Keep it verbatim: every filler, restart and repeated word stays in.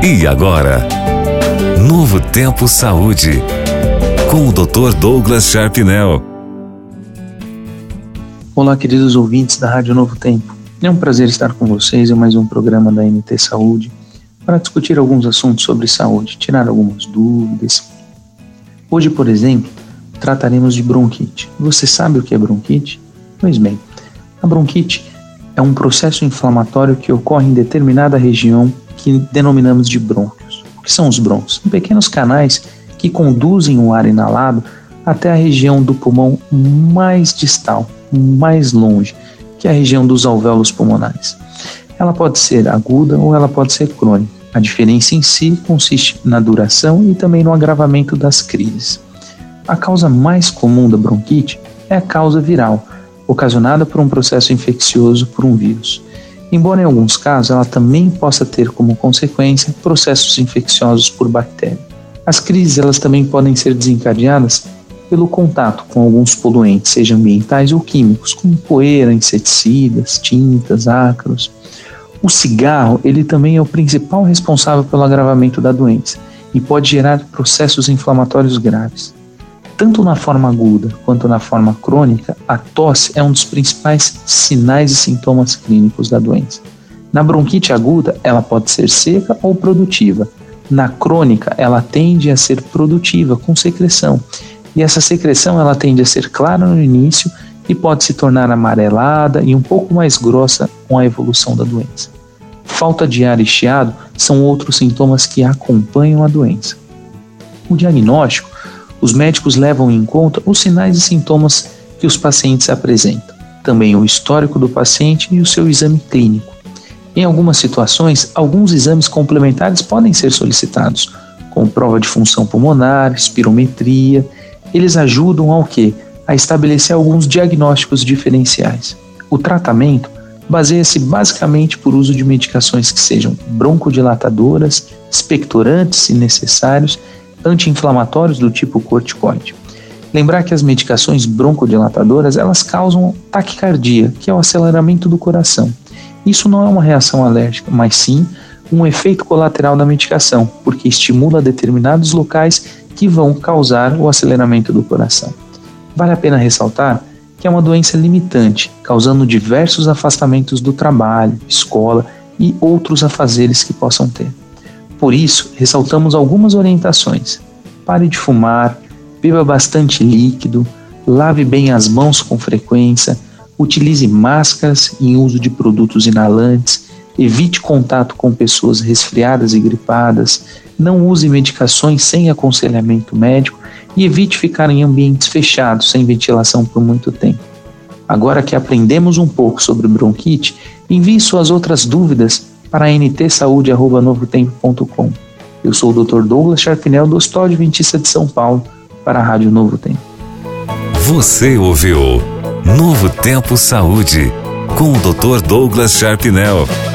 E agora, Novo Tempo Saúde, com o doutor Douglas Sharpnel. Olá, queridos ouvintes da Rádio Novo Tempo. É um prazer estar com vocês em mais um programa da N T Saúde para discutir alguns assuntos sobre saúde, tirar algumas dúvidas. Hoje, por exemplo, trataremos de bronquite. Você sabe o que é bronquite? Pois bem, a bronquite é um processo inflamatório que ocorre em determinada região que denominamos de brônquios. O que são os brônquios? São pequenos canais que conduzem o ar inalado até a região do pulmão mais distal, mais longe, que é a região dos alvéolos pulmonares. Ela pode ser aguda ou ela pode ser crônica. A diferença em si consiste na duração e também no agravamento das crises. A causa mais comum da bronquite é a causa viral, ocasionada por um processo infeccioso por um vírus. Embora em alguns casos ela também possa ter como consequência processos infecciosos por bactéria. As crises elas também podem ser desencadeadas pelo contato com alguns poluentes, sejam ambientais ou químicos, como poeira, inseticidas, tintas, ácaros. O cigarro ele também é o principal responsável pelo agravamento da doença e pode gerar processos inflamatórios graves. Tanto na forma aguda quanto na forma crônica, a tosse é um dos principais sinais e sintomas clínicos da doença. Na bronquite aguda, ela pode ser seca ou produtiva. Na crônica, ela tende a ser produtiva, com secreção. E essa secreção ela tende a ser clara no início e pode se tornar amarelada e um pouco mais grossa com a evolução da doença. Falta de ar e chiado são outros sintomas que acompanham a doença. O diagnóstico, os médicos levam em conta os sinais e sintomas que os pacientes apresentam, também o histórico do paciente e o seu exame clínico. Em algumas situações, alguns exames complementares podem ser solicitados, como prova de função pulmonar, espirometria. Eles ajudam ao quê? A estabelecer alguns diagnósticos diferenciais. O tratamento baseia-se basicamente por uso de medicações que sejam broncodilatadoras, expectorantes, se necessários, anti-inflamatórios do tipo corticoide. Lembrar que as medicações broncodilatadoras elas causam taquicardia, que é o aceleramento do coração. Isso não é uma reação alérgica, mas sim um efeito colateral da medicação, porque estimula determinados locais que vão causar o aceleramento do coração. Vale a pena ressaltar que é uma doença limitante, causando diversos afastamentos do trabalho, escola e outros afazeres que possam ter. Por isso, ressaltamos algumas orientações. Pare de fumar, beba bastante líquido, lave bem as mãos com frequência, utilize máscaras em uso de produtos inalantes, evite contato com pessoas resfriadas e gripadas, não use medicações sem aconselhamento médico e evite ficar em ambientes fechados, sem ventilação por muito tempo. Agora que aprendemos um pouco sobre bronquite, envie suas outras dúvidas para n t saúde arroba novo tempo ponto com. Eu sou o doutor Douglas Sharpnel, do Hospital Adventista de São Paulo, para a Rádio Novo Tempo. Você ouviu Novo Tempo Saúde, com o doutor Douglas Sharpnel.